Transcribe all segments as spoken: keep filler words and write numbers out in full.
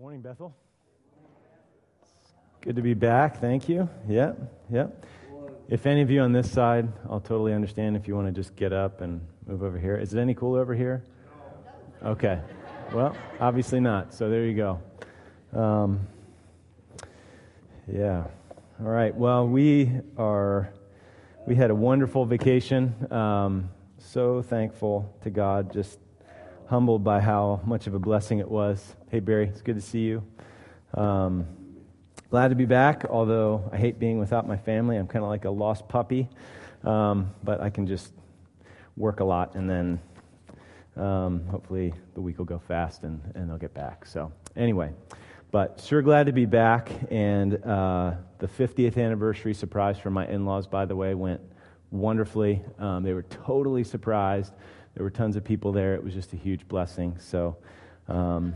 Morning, Bethel. Good to be back. Thank you. Yep, yep. If any of you on this side, I'll totally understand if you want to just get up and move over here. Is it any cooler over here? Okay. Well, obviously not. So there you go. Um, yeah. All right. Well, we are. We had a wonderful vacation. Um, so thankful to God. Just humbled by how much of a blessing it was. Hey, Barry, it's good to see you. Um, glad to be back, although I hate being without my family. I'm kind of like a lost puppy, um, but I can just work a lot, and then um, hopefully the week will go fast, and, and I'll get back. So anyway, but sure glad to be back, and uh, the fiftieth anniversary surprise for my in-laws, by the way, went wonderfully. Um, they were totally surprised. There were tons of people there. It was just a huge blessing. So um,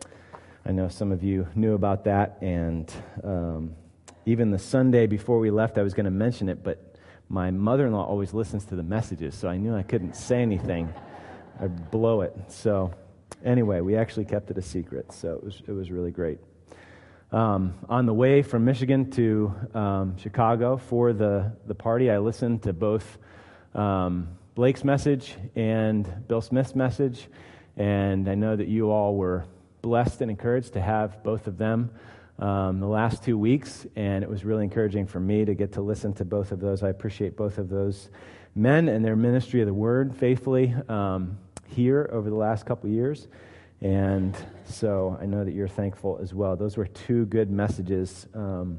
I know some of you knew about that. And um, even the Sunday before we left, I was going to mention it, but my mother-in-law always listens to the messages, so I knew I couldn't say anything. I'd blow it. So anyway, we actually kept it a secret, so it was it was really great. Um, on the way from Michigan to um, Chicago for the, the party, I listened to both um, Blake's message and Bill Smith's message, and I know that you all were blessed and encouraged to have both of them um, the last two weeks, and it was really encouraging for me to get to listen to both of those. I appreciate both of those men and their ministry of the Word faithfully um, here over the last couple of years, and so I know that you're thankful as well. Those were two good messages um,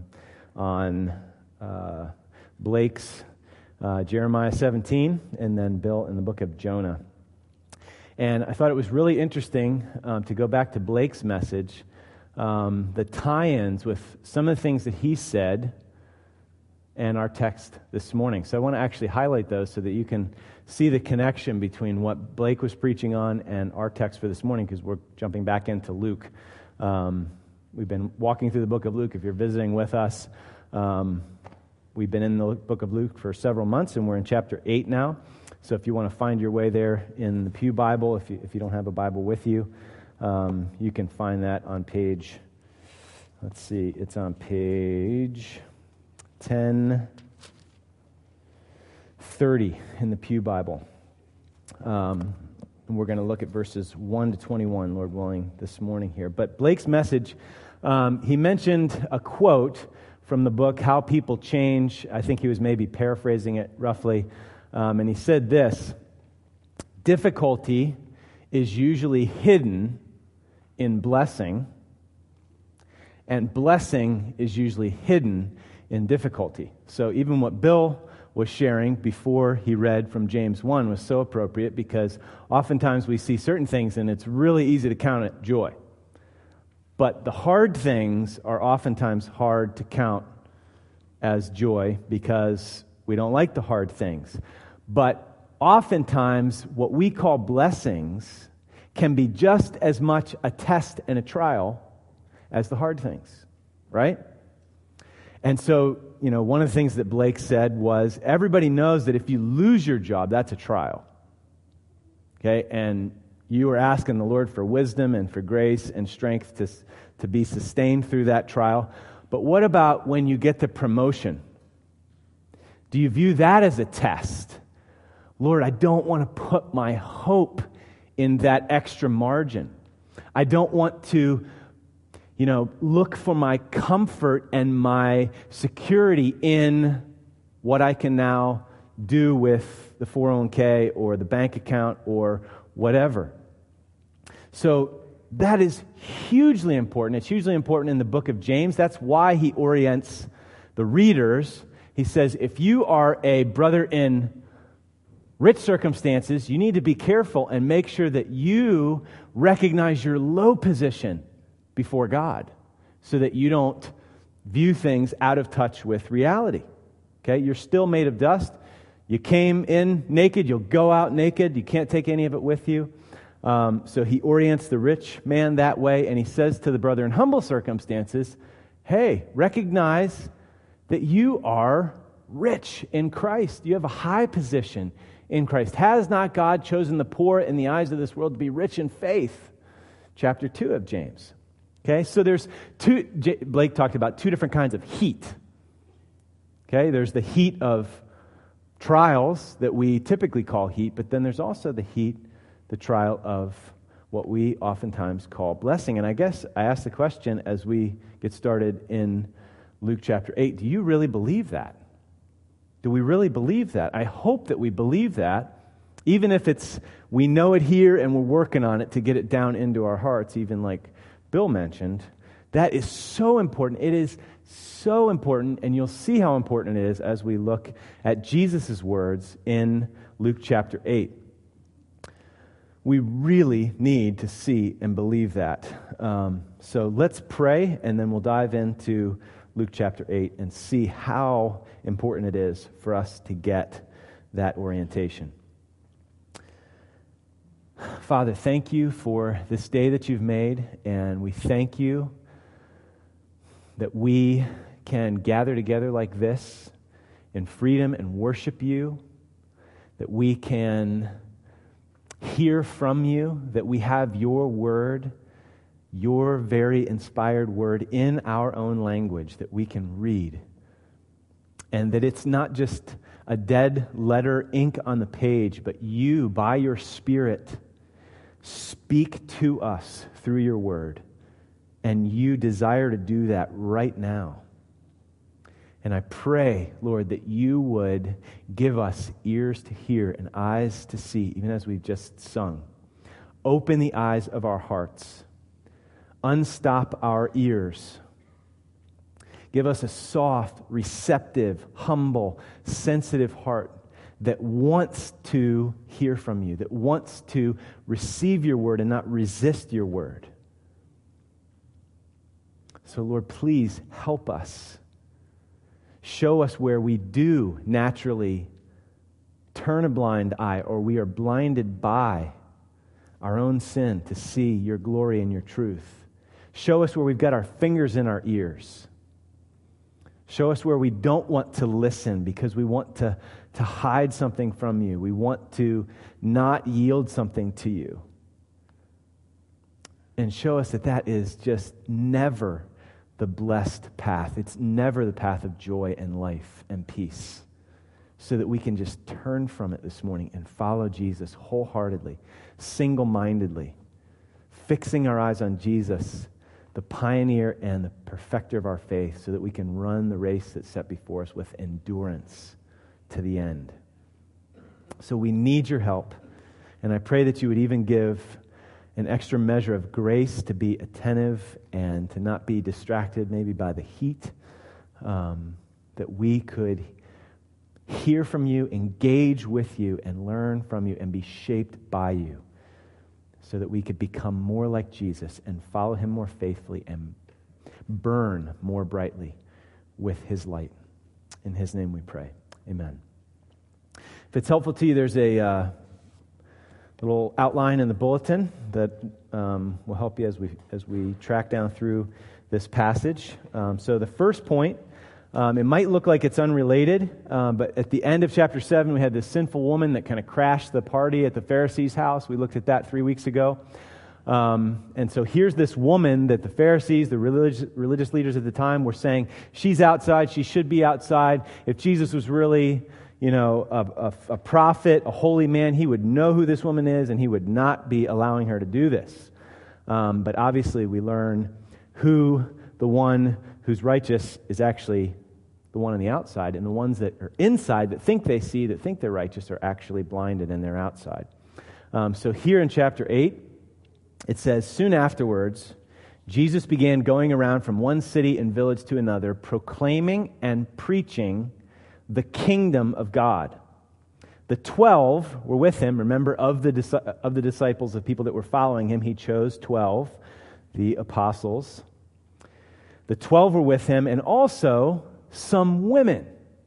on uh, Blake's Uh, Jeremiah seventeen, and then Bill in the book of Jonah. And I thought it was really interesting um, to go back to Blake's message, um, the tie-ins with some of the things that he said and our text this morning. So I want to actually highlight those so that you can see the connection between what Blake was preaching on and our text for this morning, because we're jumping back into Luke. Um, we've been walking through the book of Luke. If you're visiting with us, um, We've been in the book of Luke for several months, and we're in chapter eight now. So if you want to find your way there in the Pew Bible, if you, if you don't have a Bible with you, um, you can find that on page, let's see, it's on page ten thirty in the Pew Bible. Um, and we're going to look at verses one to twenty-one, Lord willing, this morning here. But Blake's message, um, he mentioned a quote from the book, How People Change. I think he was maybe paraphrasing it roughly. Um, and he said this: difficulty is usually hidden in blessing, and blessing is usually hidden in difficulty. So even what Bill was sharing before he read from James one was so appropriate, because oftentimes we see certain things and it's really easy to count it joy. But the hard things are oftentimes hard to count as joy because we don't like the hard things. But oftentimes what we call blessings can be just as much a test and a trial as the hard things, right? And so, you know, one of the things that Blake said was, everybody knows that if you lose your job, that's a trial. Okay, and you are asking the Lord for wisdom and for grace and strength to, to be sustained through that trial. But what about when you get the promotion? Do you view that as a test? Lord, I don't want to put my hope in that extra margin. I don't want to, you know, look for my comfort and my security in what I can now do with the four oh one k or the bank account or whatever. So that is hugely important. It's hugely important in the book of James. That's why he orients the readers. He says, if you are a brother in rich circumstances, you need to be careful and make sure that you recognize your low position before God so that you don't view things out of touch with reality. Okay, you're still made of dust. You came in naked, you'll go out naked. You can't take any of it with you. Um, so he orients the rich man that way, and he says to the brother in humble circumstances, hey, recognize that you are rich in Christ. You have a high position in Christ. Has not God chosen the poor in the eyes of this world to be rich in faith? Chapter two of James. Okay, so there's two, J- Blake talked about two different kinds of heat. Okay, there's the heat of trials that we typically call heat, but then there's also the heat, the trial of what we oftentimes call blessing. And I guess I ask the question as we get started in Luke chapter eight, do you really believe that? Do we really believe that? I hope that we believe that, even if it's, we know it here and we're working on it to get it down into our hearts, even like Bill mentioned. That is so important. It is so important, and you'll see how important it is as we look at Jesus' words in Luke chapter eight. We really need to see and believe that. Um, so let's pray, and then we'll dive into Luke chapter eight and see how important it is for us to get that orientation. Father, thank you for this day that you've made, and we thank you that we can gather together like this in freedom and worship you, that we can hear from you, that we have your word, your very inspired word in our own language that we can read, and that it's not just a dead letter, ink on the page, but you, by your Spirit, speak to us through your word, and you desire to do that right now. And I pray, Lord, that you would give us ears to hear and eyes to see, even as we've just sung. Open the eyes of our hearts. Unstop our ears. Give us a soft, receptive, humble, sensitive heart that wants to hear from you, that wants to receive your word and not resist your word. So, Lord, please help us. Show us where we do naturally turn a blind eye, or we are blinded by our own sin to see your glory and your truth. Show us where we've got our fingers in our ears. Show us where we don't want to listen because we want to, to hide something from you. We want to not yield something to you. And show us that that is just never the blessed path. It's never the path of joy and life and peace. So that we can just turn from it this morning and follow Jesus wholeheartedly, single-mindedly, fixing our eyes on Jesus, the pioneer and the perfecter of our faith, so that we can run the race that's set before us with endurance to the end. So we need your help, and I pray that you would even give an extra measure of grace to be attentive and to not be distracted maybe by the heat, um, that we could hear from you, engage with you, and learn from you and be shaped by you, so that we could become more like Jesus and follow him more faithfully and burn more brightly with his light. In his name we pray. Amen. If it's helpful to you, there's a uh, little outline in the bulletin that um, will help you as we as we track down through this passage. Um, so the first point, um, it might look like it's unrelated, um, but at the end of chapter seven, we had this sinful woman that kind of crashed the party at the Pharisees' house. We looked at that three weeks ago. Um, and so here's this woman that the Pharisees, the religious, religious leaders at the time, were saying, she's outside, she should be outside. If Jesus was really, you know, a, a, a prophet, a holy man, he would know who this woman is, and he would not be allowing her to do this. Um, but obviously we learn who the one who's righteous is actually the one on the outside, and the ones that are inside that think they see, that think they're righteous, are actually blinded and they're outside. Um, so here in chapter eight, it says, soon afterwards, Jesus began going around from one city and village to another, proclaiming and preaching the kingdom of God. The twelve were with him. Remember, of the of the disciples, of people that were following him, he chose twelve, the apostles. The twelve were with him, and also some women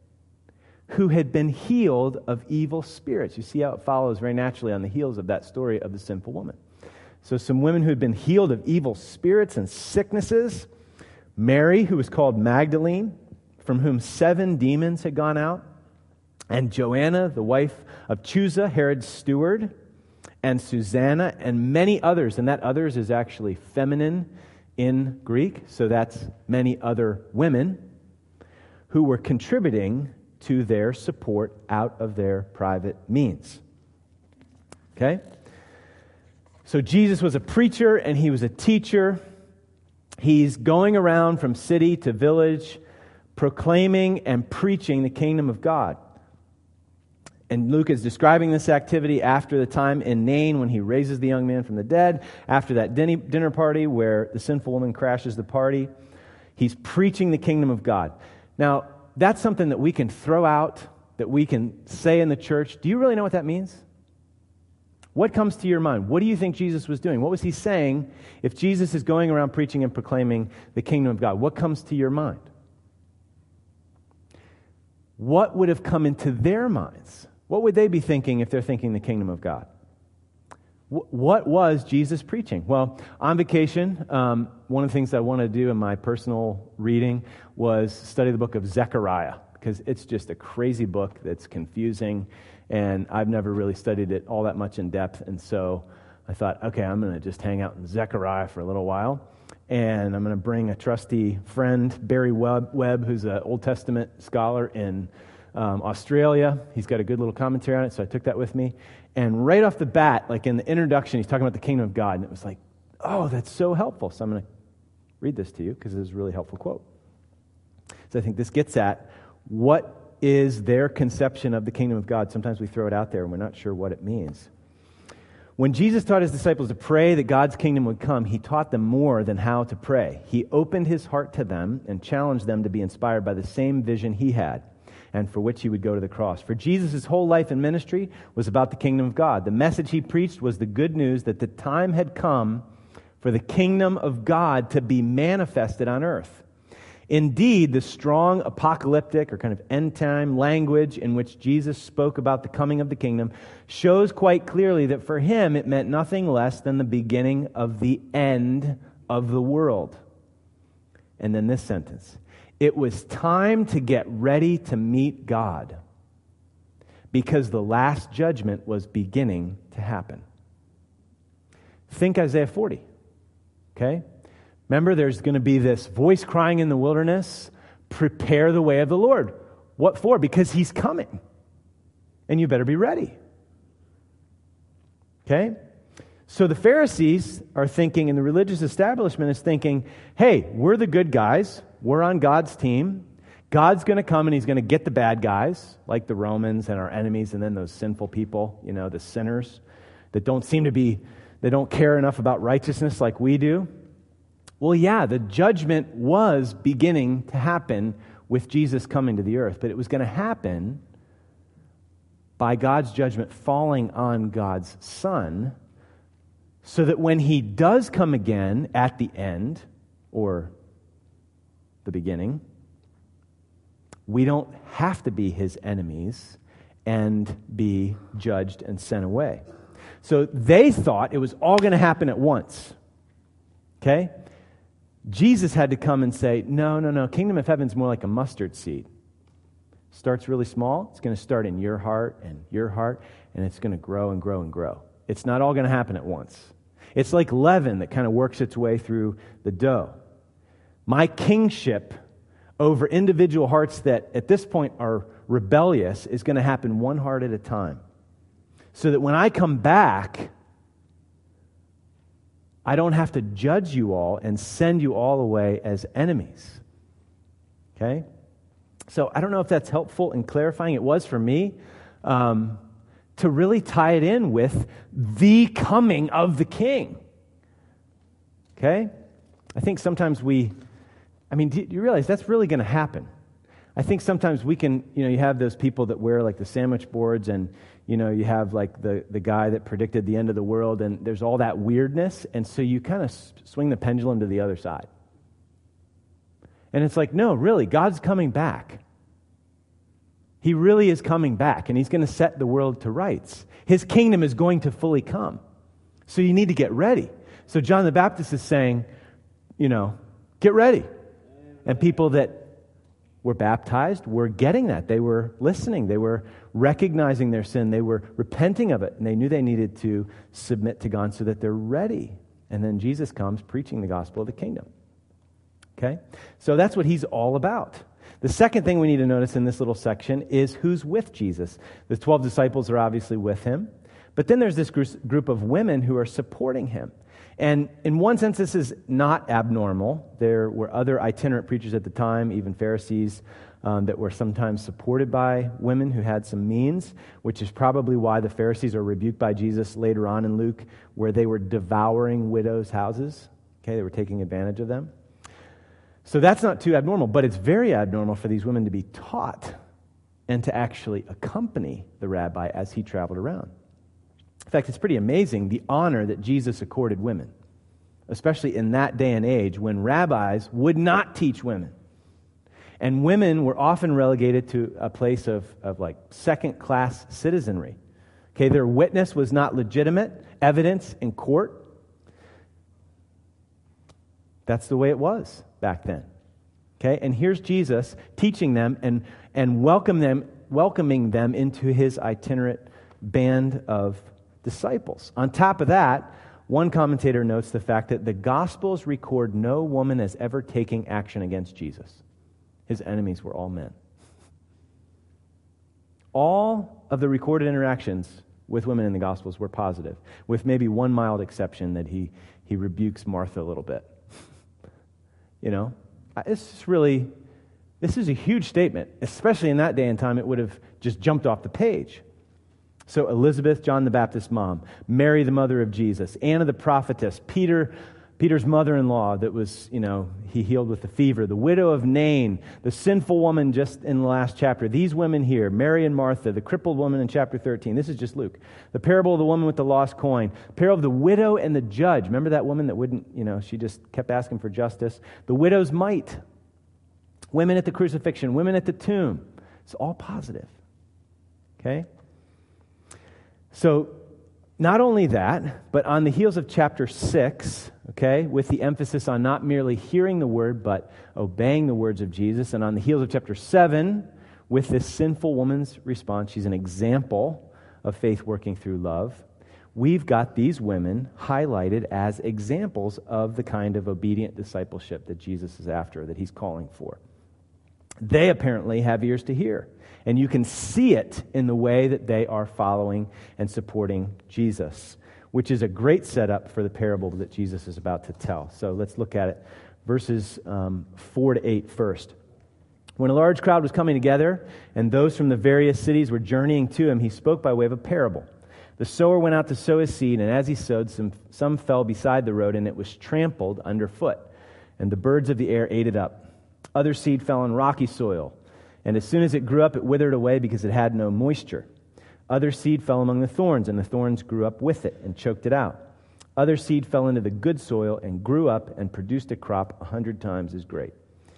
who had been healed of evil spirits. You see how it follows very naturally on the heels of that story of the sinful woman. So some women who had been healed of evil spirits and sicknesses. Mary, who was called Magdalene, from whom seven demons had gone out. And Joanna, the wife of Chuza, Herod's steward. And Susanna, and many others. And that others is actually feminine in Greek, so that's many other women who were contributing to their support out of their private means. Okay? So Jesus was a preacher and he was a teacher. He's going around from city to village, proclaiming and preaching the kingdom of God. And Luke is describing this activity after the time in Nain when he raises the young man from the dead, after that dinner party where the sinful woman crashes the party. He's preaching the kingdom of God. Now, that's something that we can throw out, that we can say in the church. Do you really know what that means? What comes to your mind? What do you think Jesus was doing? What was he saying if Jesus is going around preaching and proclaiming the kingdom of God? What comes to your mind? What would have come into their minds? What would they be thinking if they're thinking the kingdom of God? W- what was Jesus preaching? Well, on vacation, um, one of the things I wanted to do in my personal reading was study the book of Zechariah, because it's just a crazy book that's confusing, and I've never really studied it all that much in depth, and so I thought, okay, I'm going to just hang out in Zechariah for a little while, and I'm going to bring a trusty friend, Barry Webb, Webb who's an Old Testament scholar in Um, Australia. He's got a good little commentary on it, so I took that with me. And right off the bat, like in the introduction, he's talking about the kingdom of God, and it was like, oh, that's so helpful. So I'm going to read this to you because it is a really helpful quote. So I think this gets at what is their conception of the kingdom of God. Sometimes we throw it out there and we're not sure what it means. When Jesus taught his disciples to pray that God's kingdom would come, he taught them more than how to pray. He opened his heart to them and challenged them to be inspired by the same vision he had, and for which he would go to the cross. For Jesus' whole life and ministry was about the kingdom of God. The message he preached was the good news that the time had come for the kingdom of God to be manifested on earth. Indeed, the strong apocalyptic or kind of end-time language in which Jesus spoke about the coming of the kingdom shows quite clearly that for him it meant nothing less than the beginning of the end of the world. And then this sentence: it was time to get ready to meet God because the last judgment was beginning to happen. Think Isaiah forty, okay? Remember, there's going to be this voice crying in the wilderness, prepare the way of the Lord. What for? Because he's coming. And you better be ready. Okay? So the Pharisees are thinking, and the religious establishment is thinking, hey, we're the good guys. We're on God's team. God's going to come and he's going to get the bad guys, like the Romans and our enemies, and then those sinful people, you know, the sinners that don't seem to be, they don't care enough about righteousness like we do. Well, yeah, the judgment was beginning to happen with Jesus coming to the earth, but it was going to happen by God's judgment falling on God's Son, so that when he does come again at the end, or the beginning, we don't have to be his enemies and be judged and sent away. So they thought it was all going to happen at once. Okay? Jesus had to come and say, no, no, no, kingdom of heaven's more like a mustard seed. Starts really small. It's going to start in your heart and your heart, and it's going to grow and grow and grow. It's not all going to happen at once. It's like leaven that kind of works its way through the dough. My kingship over individual hearts that at this point are rebellious is going to happen one heart at a time. So that when I come back, I don't have to judge you all and send you all away as enemies. Okay? So I don't know if that's helpful in clarifying. It was for me um, to really tie it in with the coming of the King. Okay? I think sometimes we, I mean, do you realize that's really going to happen? I think sometimes we can, you know, you have those people that wear like the sandwich boards, and, you know, you have like the, the guy that predicted the end of the world, and there's all that weirdness, and so you kind of swing the pendulum to the other side. And it's like, no, really, God's coming back. He really is coming back, and he's going to set the world to rights. His kingdom is going to fully come. So you need to get ready. So John the Baptist is saying, you know, get ready. And people that were baptized were getting that. They were listening. They were recognizing their sin. They were repenting of it. And they knew they needed to submit to God so that they're ready And then Jesus comes preaching the gospel of the kingdom. Okay? So that's what he's all about. The second thing we need to notice in this little section is who's with Jesus. The twelve disciples are obviously with him. But then there's this group of women who are supporting him. And in one sense, this is not abnormal. There were other itinerant preachers at the time, even Pharisees, um, that were sometimes supported by women who had some means, which is probably why the Pharisees are rebuked by Jesus later on in Luke, where they were devouring widows' houses. Okay, they were taking advantage of them. So that's not too abnormal, but it's very abnormal for these women to be taught and to actually accompany the rabbi as he traveled around. In fact, it's pretty amazing the honor that Jesus accorded women, especially in that day and age when rabbis would not teach women. And women were often relegated to a place of, of like second-class citizenry. Okay, their witness was not legitimate evidence in court. That's the way it was back then. Okay, and here's Jesus teaching them and, and welcome them, welcoming them into his itinerant band of disciples. On top of that, one commentator notes the fact that the Gospels record no woman as ever taking action against Jesus. His enemies were all men. All of the recorded interactions with women in the Gospels were positive, with maybe one mild exception that he, he rebukes Martha a little bit. You know, it's just really, this is a huge statement, especially in that day and time. It would have just jumped off the page. So Elizabeth, John the Baptist's mom, Mary, the mother of Jesus, Anna the prophetess, Peter, Peter's mother-in-law that was, you know, he healed with the fever, the widow of Nain, the sinful woman just in the last chapter. These women here, Mary and Martha, the crippled woman in chapter thirteen. This is just Luke. The parable of the woman with the lost coin, parable of the widow and the judge. Remember that woman that wouldn't, you know, she just kept asking for justice. The widow's mite. Women at the crucifixion, women at the tomb. It's all positive. Okay? So, not only that, but on the heels of chapter six, okay, with the emphasis on not merely hearing the word, but obeying the words of Jesus, and on the heels of chapter seven, with this sinful woman's response, she's an example of faith working through love, we've got these women highlighted as examples of the kind of obedient discipleship that Jesus is after, that he's calling for. They apparently have ears to hear. And you can see it in the way that they are following and supporting Jesus, which is a great setup for the parable that Jesus is about to tell. So let's look at it. Verses um, four to eight first. When a large crowd was coming together, and those from the various cities were journeying to him, he spoke by way of a parable. The sower went out to sow his seed, and as he sowed, some, some fell beside the road, and it was trampled underfoot, and the birds of the air ate it up. Other seed fell on rocky soil, and as soon as it grew up, it withered away because it had no moisture. Other seed fell among the thorns, and the thorns grew up with it and choked it out. Other seed fell into the good soil and grew up and produced a crop a hundred times as great.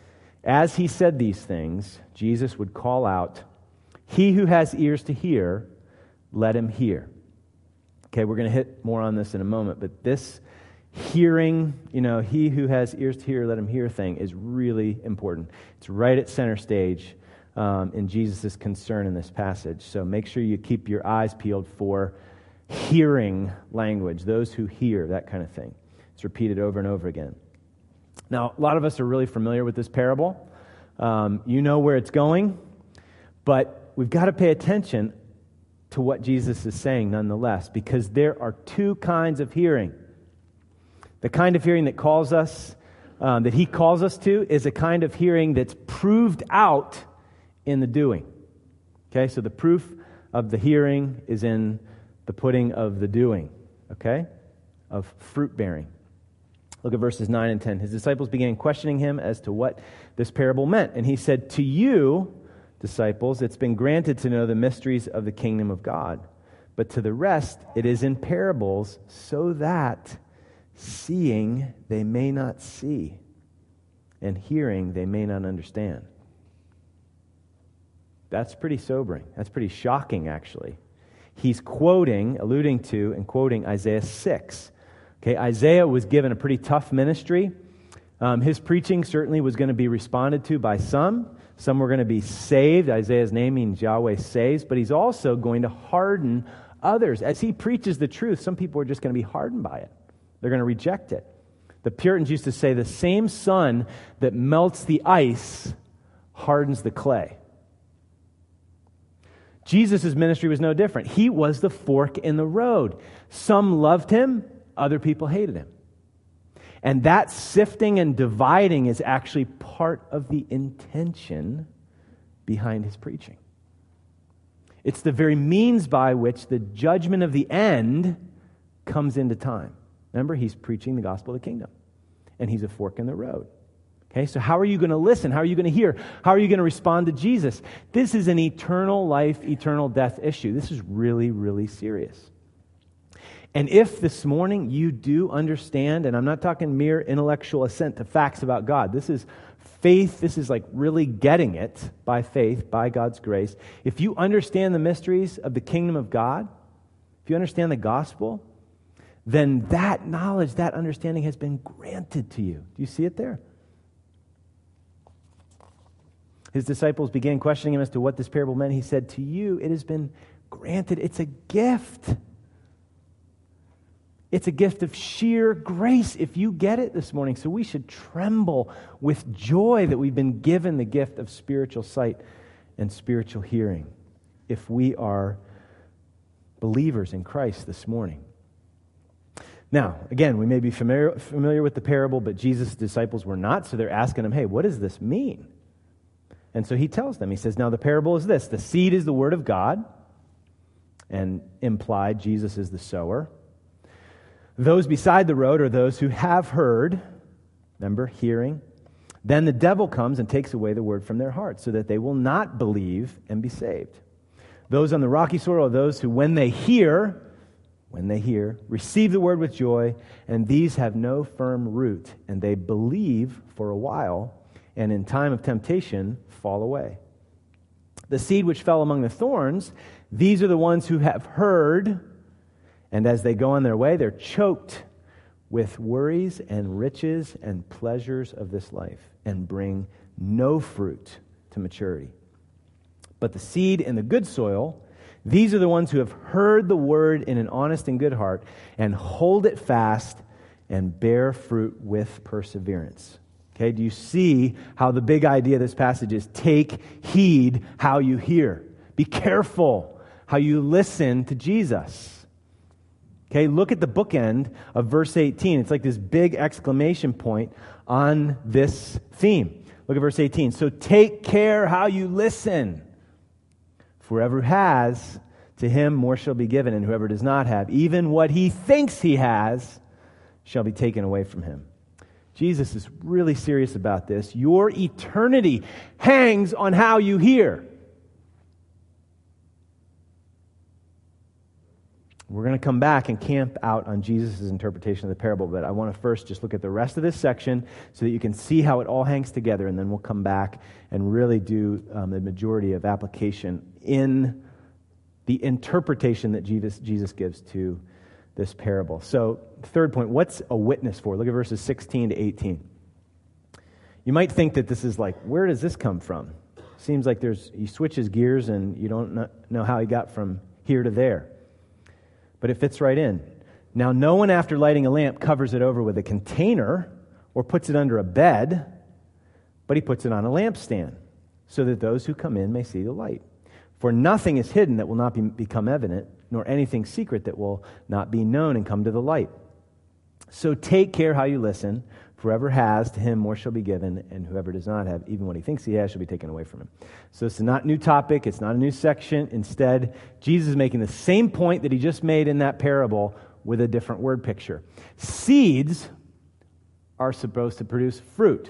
As he said these things, Jesus would call out, "He who has ears to hear, let him hear." Okay, we're going to hit more on this in a moment, but this hearing, you know, he who has ears to hear, let him hear thing is really important. It's right at center stage um, in Jesus' concern in this passage. So make sure you keep your eyes peeled for hearing language, those who hear, that kind of thing. It's repeated over and over again. Now, a lot of us are really familiar with this parable. Um, you know where it's going, but we've got to pay attention to what Jesus is saying nonetheless, because there are two kinds of hearing. The kind of hearing that calls us, um, that he calls us to, is a kind of hearing that's proved out in the doing. Okay, so the proof of the hearing is in the putting of the doing, okay, of fruit bearing. Look at verses nine and ten. His disciples began questioning him as to what this parable meant. And he said, "To you, disciples, it's been granted to know the mysteries of the kingdom of God. But to the rest, it is in parables, so that seeing they may not see, and hearing they may not understand." That's pretty sobering. That's pretty shocking, actually. He's quoting, alluding to, and quoting Isaiah six. Okay, Isaiah was given a pretty tough ministry. Um, his preaching certainly was going to be responded to by some. Some were going to be saved. Isaiah's name means Yahweh saves, but he's also going to harden others. As he preaches the truth, some people are just going to be hardened by it. They're going to reject it. The Puritans used to say the same sun that melts the ice hardens the clay. Jesus' ministry was no different. He was the fork in the road. Some loved him, other people hated him. And that sifting and dividing is actually part of the intention behind his preaching. It's the very means by which the judgment of the end comes into time. Remember, he's preaching the gospel of the kingdom, and he's a fork in the road. Okay, so how are you going to listen? How are you going to hear? How are you going to respond to Jesus? This is an eternal life, eternal death issue. This is really, really serious. And if this morning you do understand, and I'm not talking mere intellectual assent to facts about God, this is faith, this is like really getting it by faith, by God's grace. If you understand the mysteries of the kingdom of God, if you understand the gospel, then that knowledge, that understanding has been granted to you. Do you see it there? His disciples began questioning him as to what this parable meant. He said, to you it has been granted. It's a gift. It's a gift of sheer grace if you get it this morning. So we should tremble with joy that we've been given the gift of spiritual sight and spiritual hearing if we are believers in Christ this morning. Now, again, we may be familiar, familiar with the parable, but Jesus' disciples were not, so they're asking him, hey, what does this mean? And so he tells them, he says, now the parable is this. The seed is the word of God, and implied Jesus is the sower. Those beside the road are those who have heard, remember, hearing. Then the devil comes and takes away the word from their hearts so that they will not believe and be saved. Those on the rocky soil are those who, when they hear, when they hear, receive the word with joy, and these have no firm root, and they believe for a while, and in time of temptation fall away. The seed which fell among the thorns, these are the ones who have heard, and as they go on their way, they're choked with worries and riches and pleasures of this life and bring no fruit to maturity. But the seed in the good soil, these are the ones who have heard the word in an honest and good heart and hold it fast and bear fruit with perseverance. Okay, do you see how the big idea of this passage is take heed how you hear? Be careful how you listen to Jesus. Okay, look at the bookend of verse eighteen. It's like this big exclamation point on this theme. Look at verse eighteen. So take care how you listen. For whoever has, to him more shall be given, and whoever does not have, even what he thinks he has, shall be taken away from him. Jesus is really serious about this. Your eternity hangs on how you hear. We're going to come back and camp out on Jesus' interpretation of the parable, but I want to first just look at the rest of this section so that you can see how it all hangs together, and then we'll come back and really do um, the majority of application in the interpretation that Jesus, Jesus gives to this parable. So, third point, what's a witness for? Look at verses sixteen to eighteen. You might think that this is like, where does this come from? Seems like there's he switches gears and you don't know how he got from here to there. But it fits right in. Now, no one after lighting a lamp covers it over with a container or puts it under a bed, but he puts it on a lampstand so that those who come in may see the light. For nothing is hidden that will not be, become evident, nor anything secret that will not be known and come to the light. So take care how you listen. For whoever has, to him more shall be given, and whoever does not have, even what he thinks he has, shall be taken away from him. So it's not a new topic, it's not a new section. Instead, Jesus is making the same point that he just made in that parable with a different word picture. Seeds are supposed to produce fruit.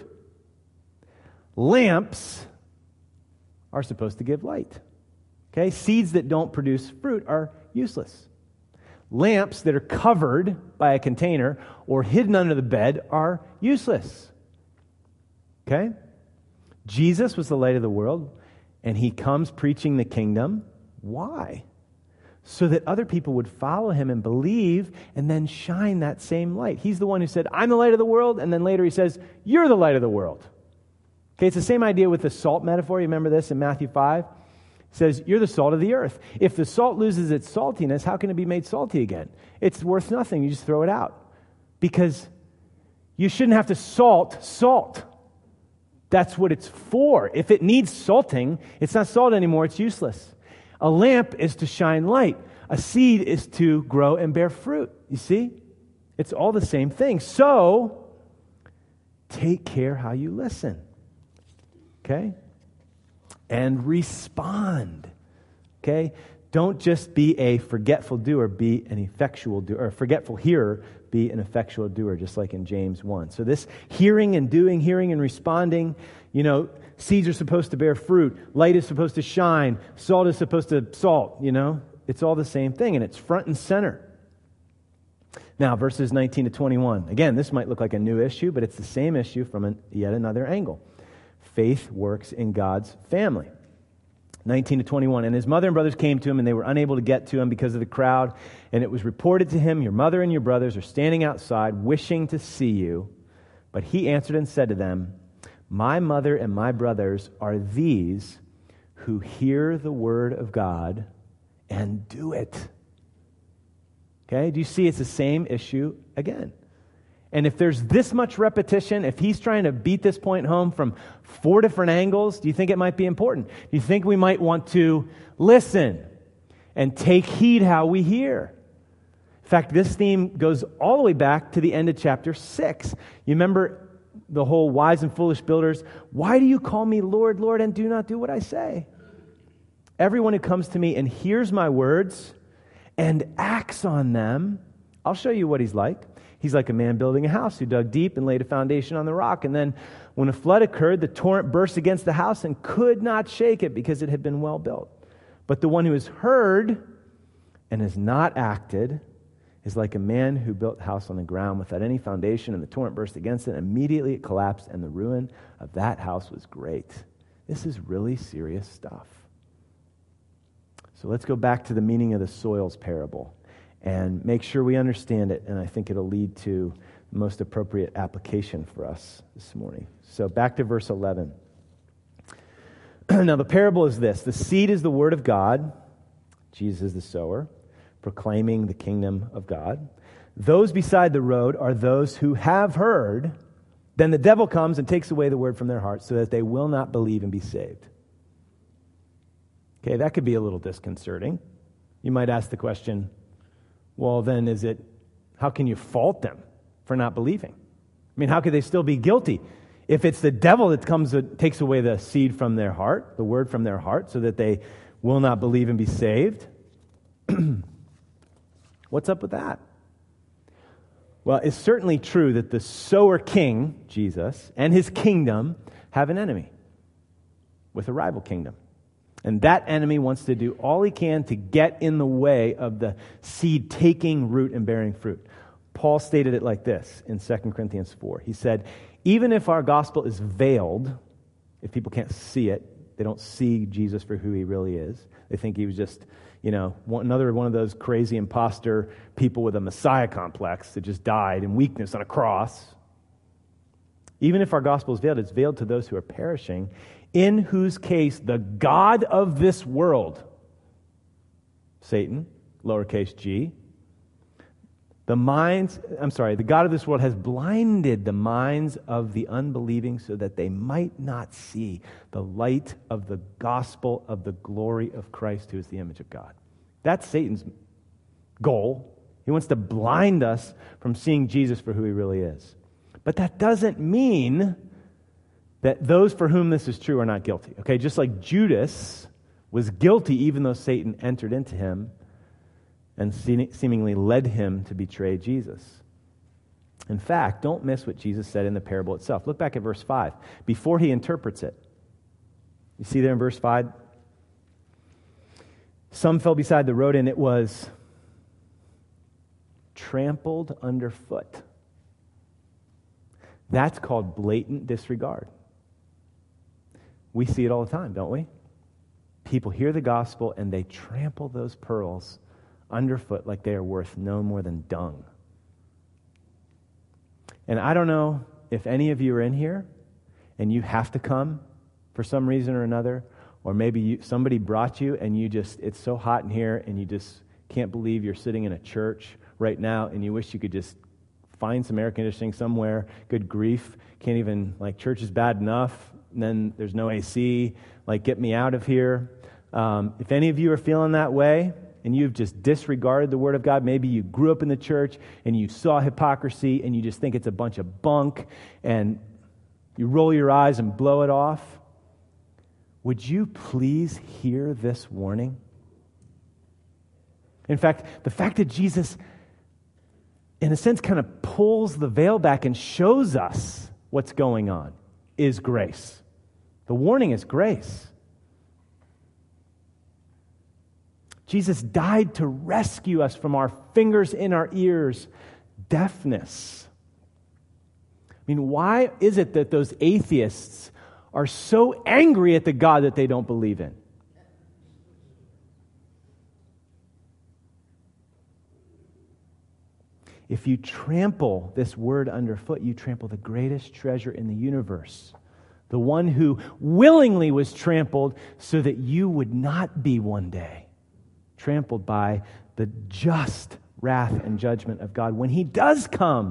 Lamps are supposed to give light. Okay? Seeds that don't produce fruit are useless. Lamps that are covered by a container or hidden under the bed are useless. Okay? Jesus was the light of the world, and he comes preaching the kingdom. Why? So that other people would follow him and believe and then shine that same light. He's the one who said, I'm the light of the world, and then later he says, you're the light of the world. Okay, it's the same idea with the salt metaphor. You remember this in Matthew five? It says, you're the salt of the earth. If the salt loses its saltiness, how can it be made salty again? It's worth nothing. You just throw it out. Because you shouldn't have to salt salt. That's what it's for. If it needs salting, it's not salt anymore, it's useless. A lamp is to shine light. A seed is to grow and bear fruit. You see? It's all the same thing. So, take care how you listen. Okay? And respond. Okay? Don't just be a forgetful doer, be an effectual doer. Or a forgetful hearer, be an effectual doer, just like in James one. So this hearing and doing, hearing and responding, you know, seeds are supposed to bear fruit. Light is supposed to shine. Salt is supposed to salt, you know. It's all the same thing, and it's front and center. Now, verses nineteen to twenty-one. Again, this might look like a new issue, but it's the same issue from an, yet another angle. Faith works in God's family. nineteen to twenty-one. And his mother and brothers came to him, and they were unable to get to him because of the crowd. And it was reported to him, your mother and your brothers are standing outside, wishing to see you. But he answered and said to them, my mother and my brothers are these who hear the word of God and do it. Okay, do you see it's the same issue again? And if there's this much repetition, if he's trying to beat this point home from four different angles, do you think it might be important? Do you think we might want to listen and take heed how we hear? In fact, this theme goes all the way back to the end of chapter six. You remember the whole wise and foolish builders? Why do you call me Lord, Lord, and do not do what I say? Everyone who comes to me and hears my words and acts on them, I'll show you what he's like. He's like a man building a house who dug deep and laid a foundation on the rock. And then when a flood occurred, the torrent burst against the house and could not shake it because it had been well built. But the one who has heard and has not acted is like a man who built a house on the ground without any foundation, and the torrent burst against it, and immediately it collapsed, and the ruin of that house was great. This is really serious stuff. So let's go back to the meaning of the soils parable and make sure we understand it, and I think it'll lead to the most appropriate application for us this morning. So back to verse eleven. Now the parable is this. The seed is the word of God. Jesus is the sower, proclaiming the kingdom of God. Those beside the road are those who have heard. Then the devil comes and takes away the word from their hearts so that they will not believe and be saved. Okay, that could be a little disconcerting. You might ask the question, well, then is it, how can you fault them for not believing? I mean, how could they still be guilty? If it's the devil that comes and takes away the seed from their heart, the word from their heart, so that they will not believe and be saved, what's up with that? Well, it's certainly true that the sower king, Jesus, and his kingdom have an enemy with a rival kingdom. And that enemy wants to do all he can to get in the way of the seed taking root and bearing fruit. Paul stated it like this in Second Corinthians four. He said, even if our gospel is veiled, if people can't see it, they don't see Jesus for who he really is. They think he was just, you know, one, another one of those crazy imposter people with a Messiah complex that just died in weakness on a cross. Even if our gospel is veiled, it's veiled to those who are perishing, in whose case the God of this world, Satan, lowercase g, the minds, I'm sorry, the God of this world has blinded the minds of the unbelieving so that they might not see the light of the gospel of the glory of Christ, who is the image of God. That's Satan's goal. He wants to blind us from seeing Jesus for who he really is. But that doesn't mean that those for whom this is true are not guilty. Okay, just like Judas was guilty even though Satan entered into him and seemingly led him to betray Jesus. In fact, don't miss what Jesus said in the parable itself. Look back at verse five, before he interprets it. You see there in verse five? Some fell beside the road, and it was trampled underfoot. That's called blatant disregard. We see it all the time, don't we? People hear the gospel, and they trample those pearls underfoot like they are worth no more than dung. And I don't know if any of you are in here and you have to come for some reason or another, or maybe you, somebody brought you and you just, it's so hot in here and you just can't believe you're sitting in a church right now and you wish you could just find some air conditioning somewhere. Good grief. Can't even, like, church is bad enough. And then there's no A C. Like, get me out of here. Um, if any of you are feeling that way, and you've just disregarded the Word of God, maybe you grew up in the church and you saw hypocrisy and you just think it's a bunch of bunk and you roll your eyes and blow it off, would you please hear this warning? In fact, the fact that Jesus, in a sense, kind of pulls the veil back and shows us what's going on is grace. The warning is grace. Jesus died to rescue us from our fingers in our ears deafness. I mean, why is it that those atheists are so angry at the God that they don't believe in? If you trample this word underfoot, you trample the greatest treasure in the universe. The one who willingly was trampled so that you would not be one day trampled by the just wrath and judgment of God when He does come.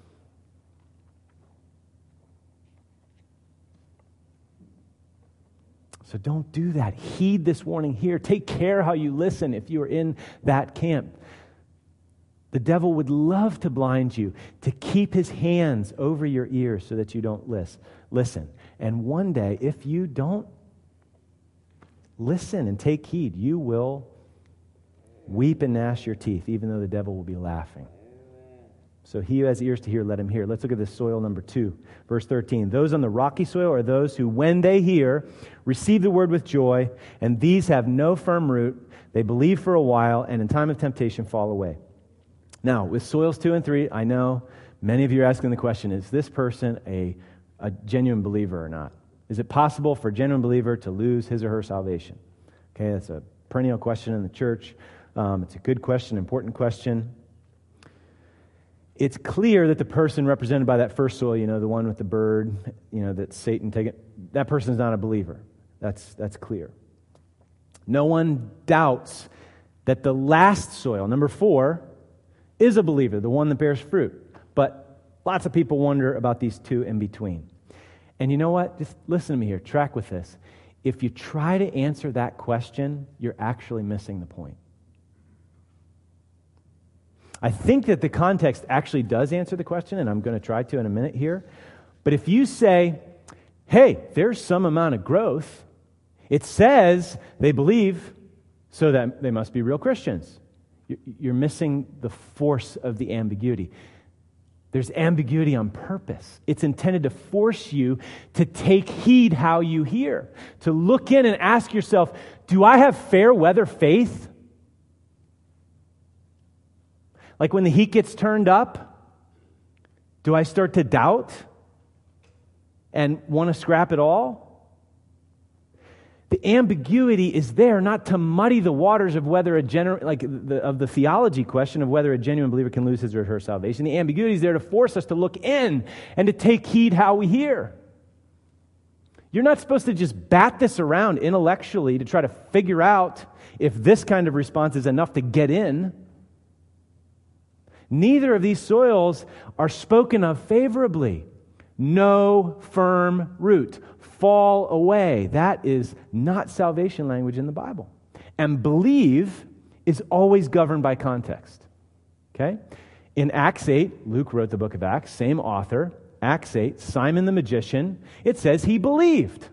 So don't do that. Heed this warning here. Take care how you listen if you are in that camp. The devil would love to blind you, to keep his hands over your ears so that you don't listen. And one day, if you don't listen and take heed, you will weep and gnash your teeth, even though the devil will be laughing. So he who has ears to hear, let him hear. Let's look at this soil number two. Verse thirteen. Those on the rocky soil are those who, when they hear, receive the word with joy, and these have no firm root. They believe for a while, and in time of temptation fall away. Now, with soils two and three, I know many of you are asking the question, is this person a, a genuine believer or not? Is it possible for a genuine believer to lose his or her salvation? Okay, that's a perennial question in the church. Um, it's a good question, important question. It's clear that the person represented by that first soil, you know, the one with the bird, you know, that Satan take it, that person's not a believer. That's that's clear. No one doubts that the last soil, number four, is a believer, the one that bears fruit. But lots of people wonder about these two in between. And you know what? Just listen to me here. Track with this. If you try to answer that question, you're actually missing the point. I think that the context actually does answer the question, and I'm going to try to in a minute here. But if you say, hey, there's some amount of growth, it says they believe, so that they must be real Christians. You're missing the force of the ambiguity. There's ambiguity on purpose. It's intended to force you to take heed how you hear, to look in and ask yourself, do I have fair weather faith? Like when the heat gets turned up, do I start to doubt and want to scrap it all? The ambiguity is there not to muddy the waters of whether a genuine, like the, of the theology question of whether a genuine believer can lose his or her salvation. The ambiguity is there to force us to look in and to take heed how we hear. You're not supposed to just bat this around intellectually to try to figure out if this kind of response is enough to get in. Neither of these soils are spoken of favorably. No firm root. Fall away. That is not salvation language in the Bible. And believe is always governed by context. Okay? In Acts eight, Luke wrote the book of Acts, same author, Acts eight, Simon the magician, it says he believed.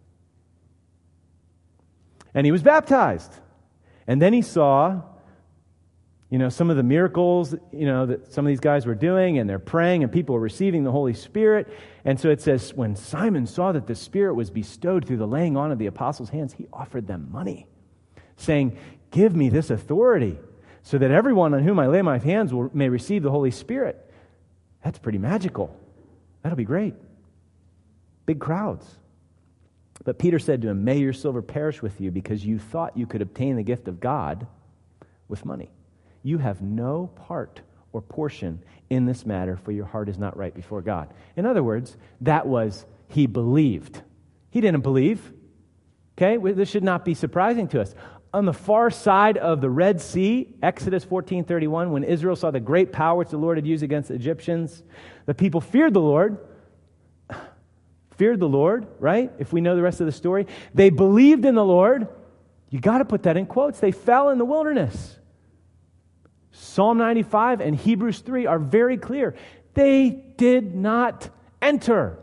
And he was baptized. And then he saw, you know, some of the miracles, you know, that some of these guys were doing, and they're praying, and people are receiving the Holy Spirit. And so it says, when Simon saw that the Spirit was bestowed through the laying on of the apostles' hands, he offered them money, saying, give me this authority, so that everyone on whom I lay my hands will, may receive the Holy Spirit. That's pretty magical. That'll be great. Big crowds. But Peter said to him, may your silver perish with you, because you thought you could obtain the gift of God with money. You have no part or portion in this matter, for your heart is not right before God. In other words, that was, he believed. He didn't believe. Okay? This should not be surprising to us. on the far side of the Red Sea, Exodus fourteen thirty-one, when Israel saw the great power which the Lord had used against the Egyptians, the people feared the Lord. Feared the Lord, right? If we know the rest of the story. They believed in the Lord. You got to put that in quotes. They fell in the wilderness. Psalm ninety-five and Hebrews three are very clear. They did not enter.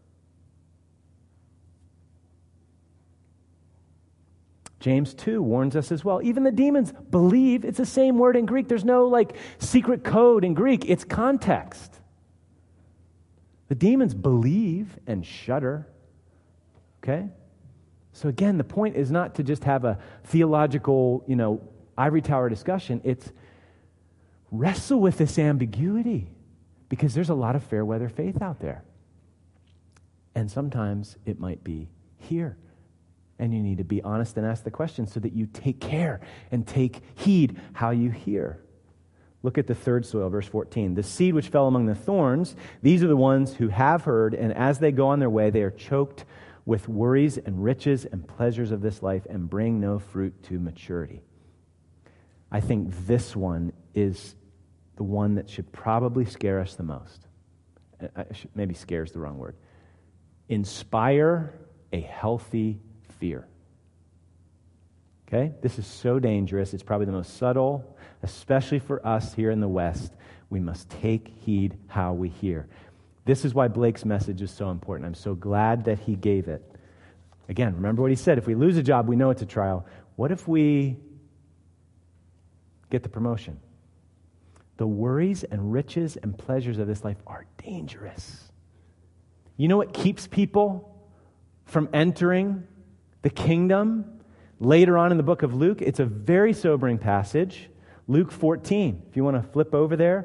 James two warns us as well. Even the demons believe. It's the same word in Greek. There's no like secret code in Greek. It's context. The demons believe and shudder. Okay? So again, the point is not to just have a theological, you know, ivory tower discussion. It's wrestle with this ambiguity because there's a lot of fair weather faith out there. And sometimes it might be here. And you need to be honest and ask the question so that you take care and take heed how you hear. Look at the third soil, verse fourteen. The seed which fell among the thorns, these are the ones who have heard, and as they go on their way, they are choked with worries and riches and pleasures of this life and bring no fruit to maturity. I think this one is the one that should probably scare us the most. I should, maybe scare is the wrong word. Inspire a healthy fear. Okay? This is so dangerous. It's probably the most subtle, especially for us here in the West. We must take heed how we hear. This is why Blake's message is so important. I'm so glad that he gave it. Again, remember what he said. If we lose a job, we know it's a trial. What if we get the promotion? The worries and riches and pleasures of this life are dangerous. You know what keeps people from entering the kingdom? Later on in the book of Luke, it's a very sobering passage. Luke fourteen, if you want to flip over there.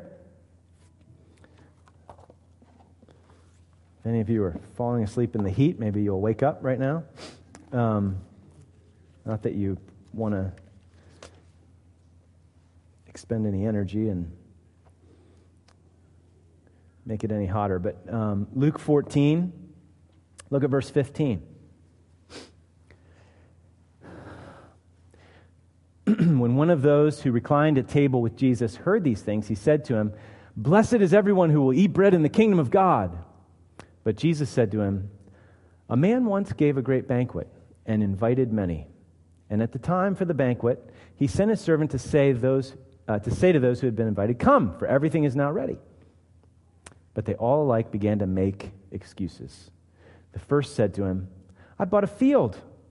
If any of you are falling asleep in the heat, maybe you'll wake up right now. Um, not that you want to expend any energy and make it any hotter, but um, Luke fourteen, look at verse fifteen. When one of those who reclined at table with Jesus heard these things, he said to him, "Blessed is everyone who will eat bread in the kingdom of God." But Jesus said to him, "A man once gave a great banquet and invited many. And at the time for the banquet, he sent his servant to say those uh, to say to those who had been invited, 'Come, for everything is now ready.' But they all alike began to make excuses. The first said to him, 'I bought a field.'"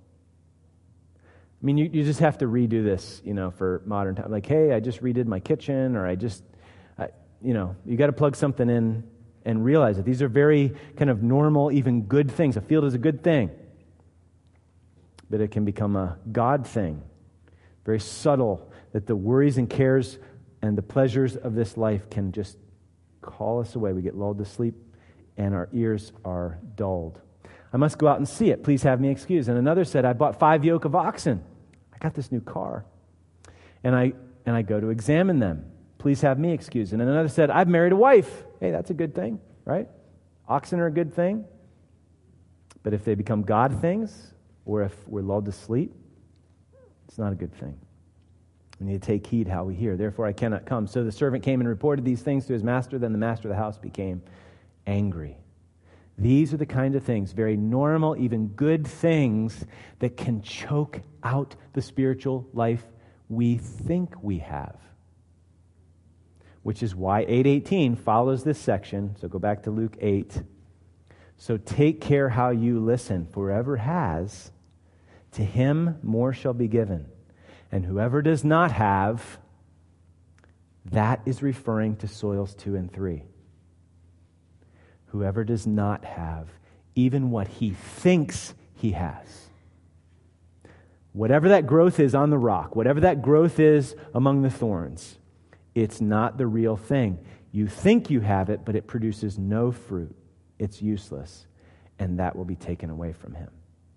I mean, you, you just have to redo this, you know, for modern time. Like, hey, I just redid my kitchen, or I just, I, you know, you got to plug something in and realize that these are very kind of normal, even good things. A field is a good thing, but it can become a God thing. Very subtle, that the worries and cares and the pleasures of this life can just call us away. We get lulled to sleep, and our ears are dulled. "I must go out and see it. Please have me excused." And another said, "I bought five yoke of oxen. I got this new car. And I and I go to examine them. Please have me excused." And another said, "I've married a wife." Hey, that's a good thing, right? Oxen are a good thing. But if they become God things, or if we're lulled to sleep, it's not a good thing. We need to take heed how we hear. "Therefore I cannot come." So the servant came and reported these things to his master. Then the master of the house became angry. These are the kind of things, very normal, even good things, that can choke out the spiritual life we think we have. Which is why eight eighteen follows this section. So go back to Luke eight. "So take care how you listen. For whoever has, to him more shall be given. And whoever does not have," that is referring to soils two and three. Whoever does not have, even what he thinks he has. Whatever that growth is on the rock, whatever that growth is among the thorns, it's not the real thing. You think you have it, but it produces no fruit. It's useless, and that will be taken away from him.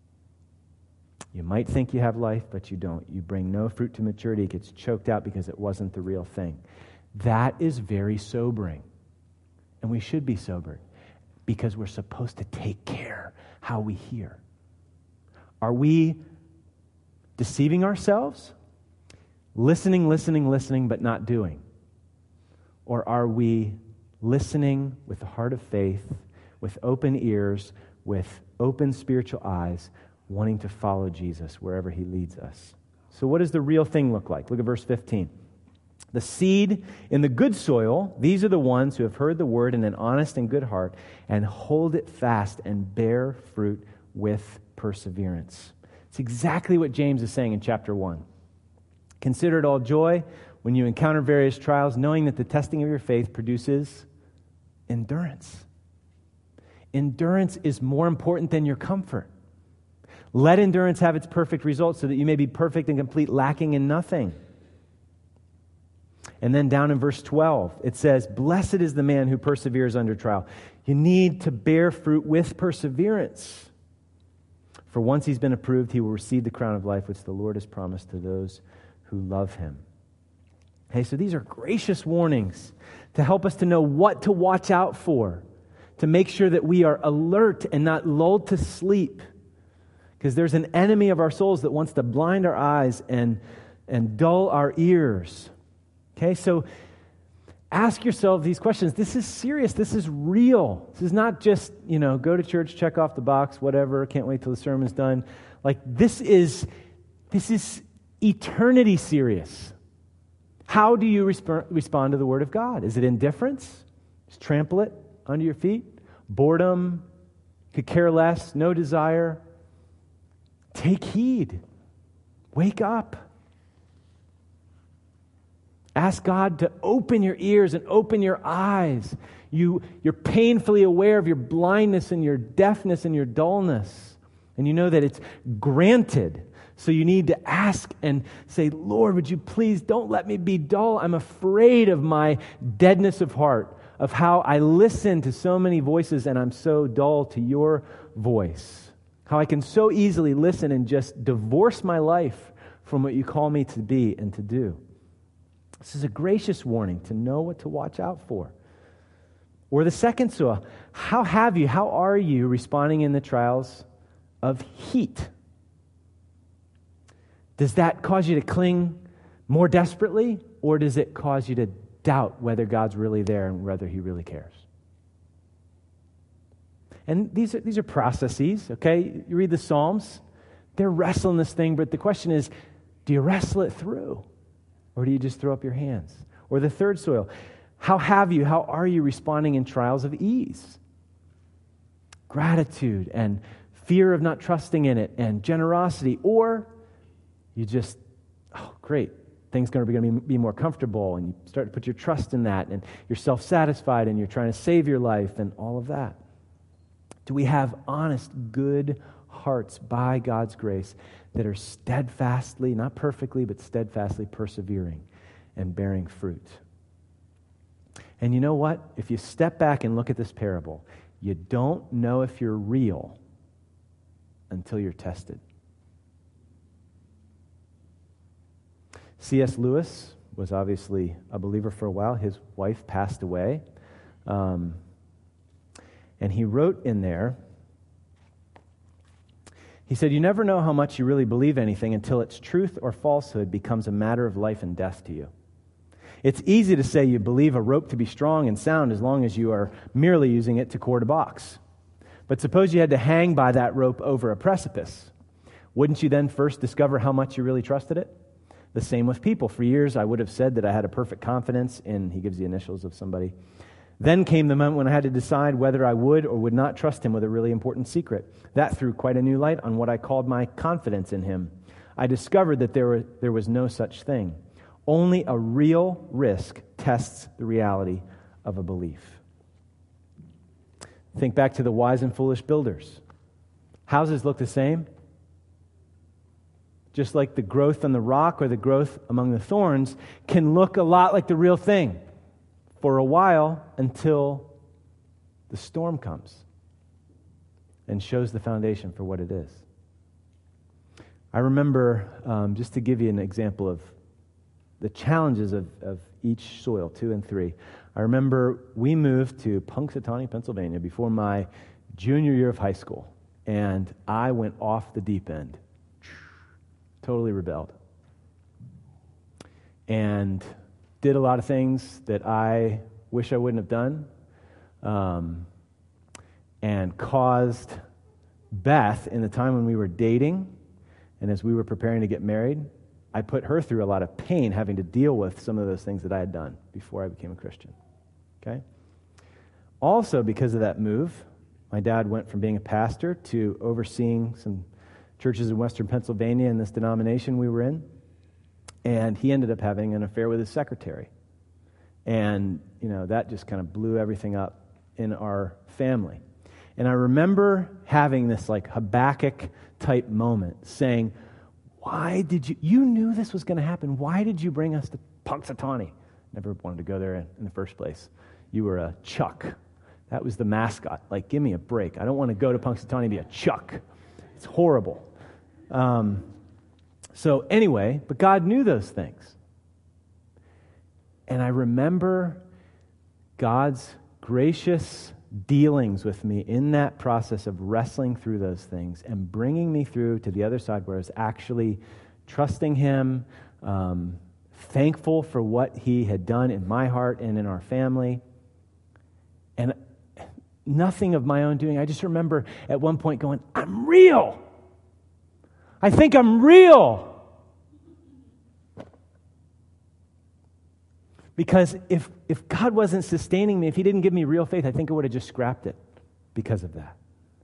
You might think you have life, but you don't. You bring no fruit to maturity. It gets choked out because it wasn't the real thing. That is very sobering, and we should be sobered, because we're supposed to take care how we hear. Are we deceiving ourselves? Listening, listening, listening, but not doing? Or are we listening with a heart of faith, with open ears, with open spiritual eyes, wanting to follow Jesus wherever he leads us? So what does the real thing look like? Look at verse fifteen. The seed in the good soil, these are the ones who have heard the word in an honest and good heart and hold it fast and bear fruit with perseverance. It's exactly what James is saying in chapter one. Consider it all joy when you encounter various trials, knowing that the testing of your faith produces endurance. Endurance is more important than your comfort. Let endurance have its perfect result so that you may be perfect and complete, lacking in nothing. And then down in verse twelve, it says, blessed is the man who perseveres under trial. You need to bear fruit with perseverance. For once he's been approved, he will receive the crown of life which the Lord has promised to those who love him. Hey, so these are gracious warnings to help us to know what to watch out for, to make sure that we are alert and not lulled to sleep. Because there's an enemy of our souls that wants to blind our eyes and, and dull our ears. Okay, so ask yourself these questions. This is serious. This is real. This is not just, you know, go to church, check off the box, whatever, can't wait till the sermon's done. Like, this is, this is eternity serious. How do you resp- respond to the Word of God? Is it indifference? Just trample it under your feet? Boredom? Could care less? No desire? Take heed. Wake up. Ask God to open your ears and open your eyes. You, you're painfully aware of your blindness and your deafness and your dullness. And you know that it's granted. So you need to ask and say, Lord, would you please don't let me be dull. I'm afraid of my deadness of heart, of how I listen to so many voices and I'm so dull to your voice. How I can so easily listen and just divorce my life from what you call me to be and to do. This is a gracious warning to know what to watch out for. Or the second soil, how have you, how are you responding in the trials of heat? Does that cause you to cling more desperately, or does it cause you to doubt whether God's really there and whether he really cares? And these are, these are processes, okay? You read the Psalms, they're wrestling this thing, but the question is, do you wrestle it through? Or do you just throw up your hands? Or the third soil, how have you, how are you responding in trials of ease? Gratitude and fear of not trusting in it and generosity. Or you just, oh, great, things are going to be more comfortable and you start to put your trust in that and you're self-satisfied and you're trying to save your life and all of that. Do we have honest, good hearts by God's grace that are steadfastly, not perfectly, but steadfastly persevering and bearing fruit? And you know what? If you step back and look at this parable, you don't know if you're real until you're tested. C S Lewis was obviously a believer for a while. His wife passed away. Um, and he wrote in there, he said, you never know how much you really believe anything until its truth or falsehood becomes a matter of life and death to you. It's easy to say you believe a rope to be strong and sound as long as you are merely using it to cord a box. But suppose you had to hang by that rope over a precipice. Wouldn't you then first discover how much you really trusted it? The same with people. For years, I would have said that I had a perfect confidence in, he gives the initials of somebody. Then came the moment when I had to decide whether I would or would not trust him with a really important secret. That threw quite a new light on what I called my confidence in him. I discovered that there, were, there was no such thing. Only a real risk tests the reality of a belief. Think back to the wise and foolish builders. Houses look the same. Just like the growth on the rock or the growth among the thorns can look a lot like the real thing for a while until the storm comes and shows the foundation for what it is. I remember, um, just to give you an example of the challenges of, of each soil, two and three. I remember we moved to Punxsutawney, Pennsylvania before my junior year of high school, and I went off the deep end. totally rebelled, and did a lot of things that I wish I wouldn't have done, um, and caused Beth, in the time when we were dating and as we were preparing to get married, I put her through a lot of pain having to deal with some of those things that I had done before I became a Christian. Okay? Also, because of that move, my dad went from being a pastor to overseeing some churches in Western Pennsylvania in this denomination we were in. And he ended up having an affair with his secretary. And, you know, that just kind of blew everything up in our family. And I remember having this like Habakkuk type moment saying, why did you, you knew this was going to happen. Why did you bring us to Punxsutawney? Never wanted to go there in, in the first place. You were a Chuck. That was the mascot. Like, give me a break. I don't want to go to Punxsutawney and be a Chuck. It's horrible. Um, so anyway, but God knew those things. And I remember God's gracious dealings with me in that process of wrestling through those things and bringing me through to the other side where I was actually trusting Him, um, thankful for what He had done in my heart and in our family, and nothing of my own doing. I just remember at one point going, I'm real. I think I'm real. Because if, if God wasn't sustaining me, if He didn't give me real faith, I think I would have just scrapped it because of that.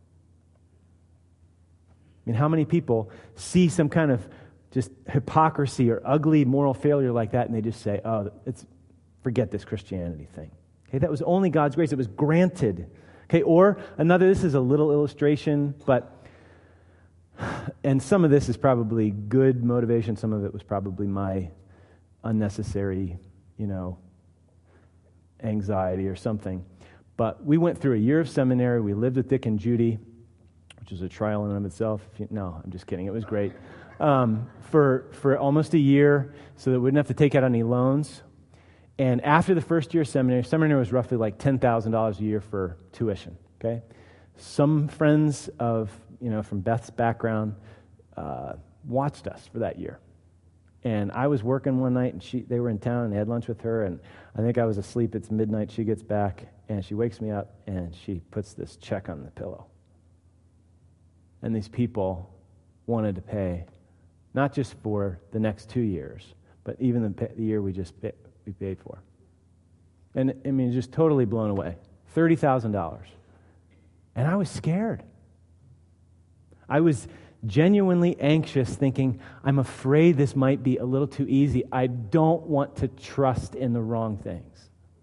I mean, how many people see some kind of just hypocrisy or ugly moral failure like that, and they just say, oh, it's forget this Christianity thing. Okay, that was only God's grace. It was granted. Okay, or another, this is a little illustration, but, and some of this is probably good motivation, some of it was probably my unnecessary you know, anxiety or something. But we went through a year of seminary. We lived with Dick and Judy, which was a trial in and of itself. No, I'm just kidding. It was great. Um, for for almost a year, so that we wouldn't have to take out any loans. And after the first year of seminary, seminary was roughly like ten thousand dollars a year for tuition, okay? Some friends of, you know, from Beth's background uh, watched us for that year. And I was working one night, and she they were in town, and they had lunch with her, and I think I was asleep. It's midnight. She gets back, and she wakes me up, and she puts this check on the pillow. And these people wanted to pay, not just for the next two years, but even the, pay, the year we just pay, we paid for. And, I mean, just totally blown away. thirty thousand dollars. And I was scared. I was genuinely anxious, thinking, I'm afraid this might be a little too easy. I don't want to trust in the wrong things.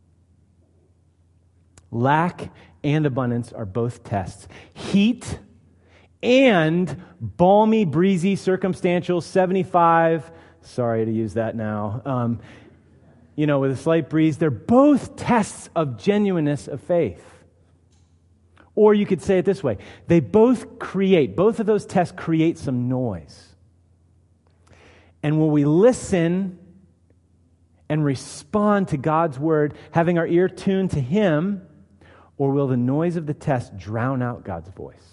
Lack and abundance are both tests. Heat and balmy, breezy, circumstantial, seventy-five, sorry to use that now, um, you know, with a slight breeze, they're both tests of genuineness of faith. Or you could say it this way, they both create, both of those tests create some noise. And when we listen and respond to God's word, having our ear tuned to Him, or will the noise of the test drown out God's voice?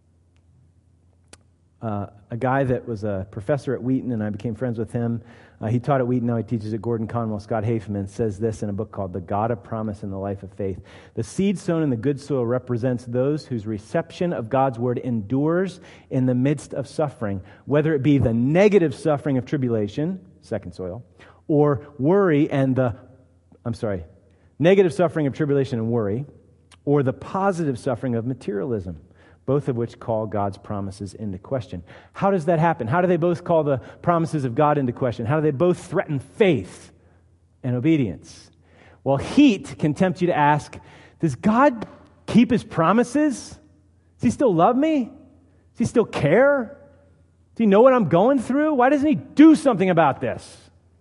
Uh, a guy that was a professor at Wheaton, and I became friends with him. Uh, he taught at Wheaton, now he teaches at Gordon Conwell. Scott Haferman says this in a book called The God of Promise and the Life of Faith. The seed sown in the good soil represents those whose reception of God's word endures in the midst of suffering, whether it be the negative suffering of tribulation, second soil, or worry and the, I'm sorry, negative suffering of tribulation and worry, or the positive suffering of materialism, both of which call God's promises into question. How does that happen? How do they both call the promises of God into question? How do they both threaten faith and obedience? Well, heat can tempt you to ask, does God keep His promises? Does He still love me? Does He still care? Does He know what I'm going through? Why doesn't He do something about this?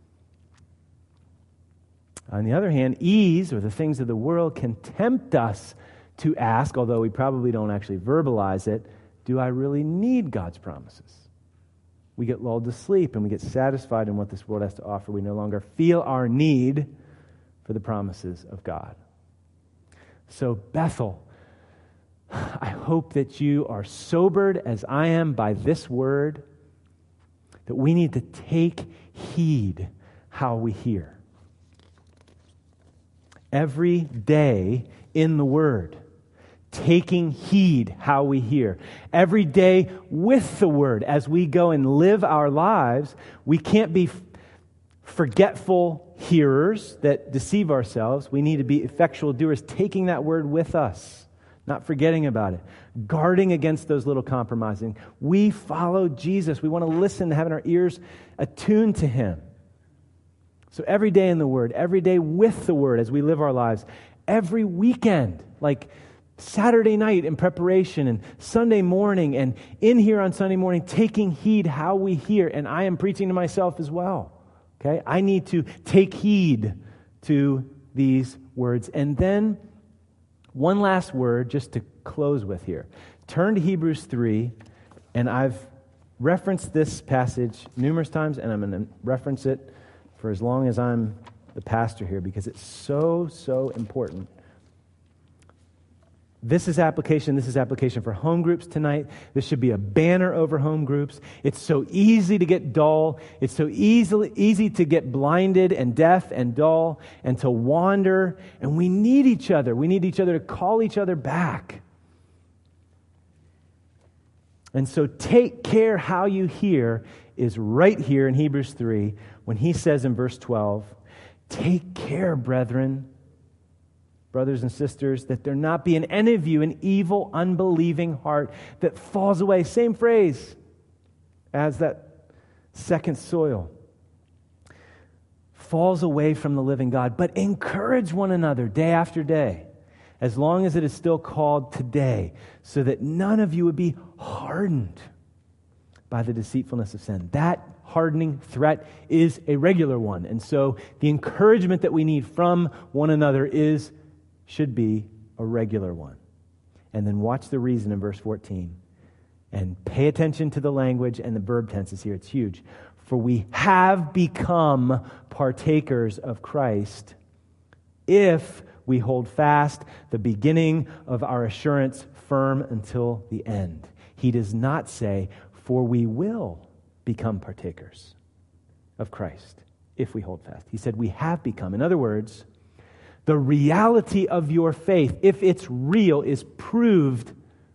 On the other hand, ease, or the things of the world, can tempt us to ask, although we probably don't actually verbalize it, do I really need God's promises? We get lulled to sleep and we get satisfied in what this world has to offer. We no longer feel our need for the promises of God. So Bethel, I hope that you are sobered as I am by this word, that we need to take heed how we hear. Every day in the Word, taking heed how we hear. Every day with the Word, as we go and live our lives, we can't be forgetful hearers that deceive ourselves. We need to be effectual doers, taking that Word with us, not forgetting about it, guarding against those little compromising. We follow Jesus. We want to listen, having our ears attuned to Him. So every day in the Word, every day with the Word as we live our lives, every weekend, like Saturday night in preparation and Sunday morning and in here on Sunday morning, taking heed how we hear. And I am preaching to myself as well. Okay? I need to take heed to these words. And then one last word just to close with here. Turn to Hebrews three, and I've referenced this passage numerous times, and I'm going to reference it for as long as I'm the pastor here because it's so, so important. This is application. This is application for home groups tonight. This should be a banner over home groups. It's so easy to get dull. It's so easily easy to get blinded and deaf and dull and to wander. And we need each other. We need each other to call each other back. And so take care how you hear is right here in Hebrews three when he says in verse twelve, take care, brethren, brothers and sisters, that there not be in any of you an evil, unbelieving heart that falls away. Same phrase as that second soil. Falls away from the living God. But encourage one another day after day, as long as it is still called today, so that none of you would be hardened by the deceitfulness of sin. That hardening threat is a regular one. And so the encouragement that we need from one another is should be a regular one. And then watch the reason in verse fourteen. And pay attention to the language and the verb tenses here. It's huge. For we have become partakers of Christ if we hold fast the beginning of our assurance firm until the end. He does not say, for we will become partakers of Christ if we hold fast. He said we have become. In other words, the reality of your faith, if it's real, is proved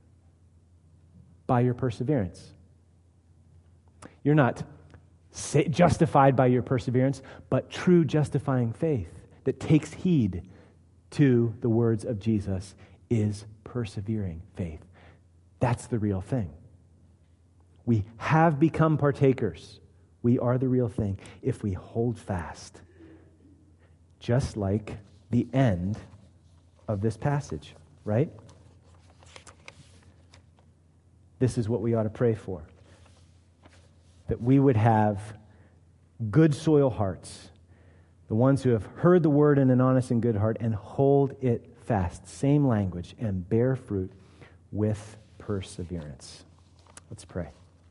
by your perseverance. You're not justified by your perseverance, but true justifying faith that takes heed to the words of Jesus is persevering faith. That's the real thing. We have become partakers. We are the real thing if we hold fast. Just like the end of this passage, right? This is what we ought to pray for. That we would have good soil hearts, the ones who have heard the word in an honest and good heart and hold it fast, same language, and bear fruit with perseverance. Let's pray.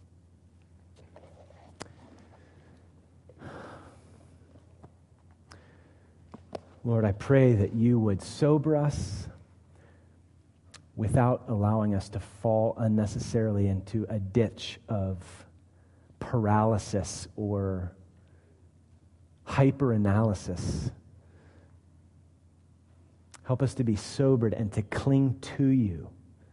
Lord, I pray that you would sober us without allowing us to fall unnecessarily into a ditch of paralysis or hyper-analysis. Help us to be sobered and to cling to you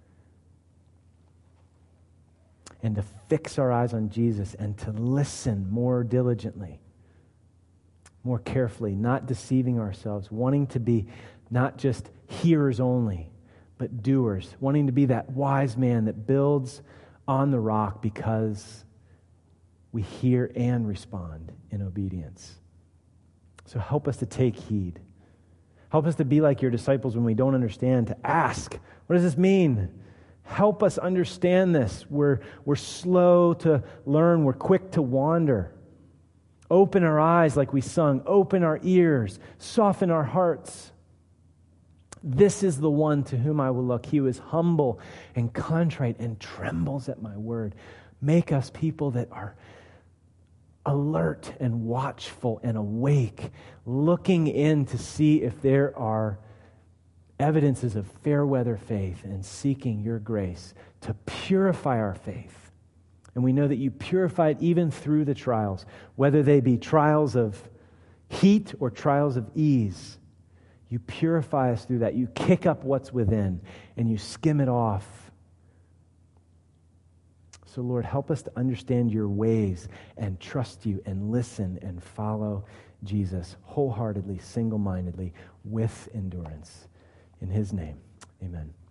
and to fix our eyes on Jesus and to listen more diligently, more carefully, not deceiving ourselves, wanting to be not just hearers only, but doers, wanting to be that wise man that builds on the rock because we hear and respond in obedience. So help us to take heed. Help us to be like your disciples when we don't understand, to ask, what does this mean? Help us understand this. We're, we're slow to learn. We're quick to wander. Open our eyes like we sung. Open our ears. Soften our hearts. This is the one to whom I will look. He who is humble and contrite and trembles at my word. Make us people that are alert and watchful and awake, looking in to see if there are evidences of fair weather faith and seeking your grace to purify our faith And we know that you purify it even through the trials, whether they be trials of heat or trials of ease. You purify us through that. You kick up what's within and you skim it off. So Lord, help us to understand your ways and trust you and listen and follow Jesus wholeheartedly, single-mindedly, with endurance. In his name, amen.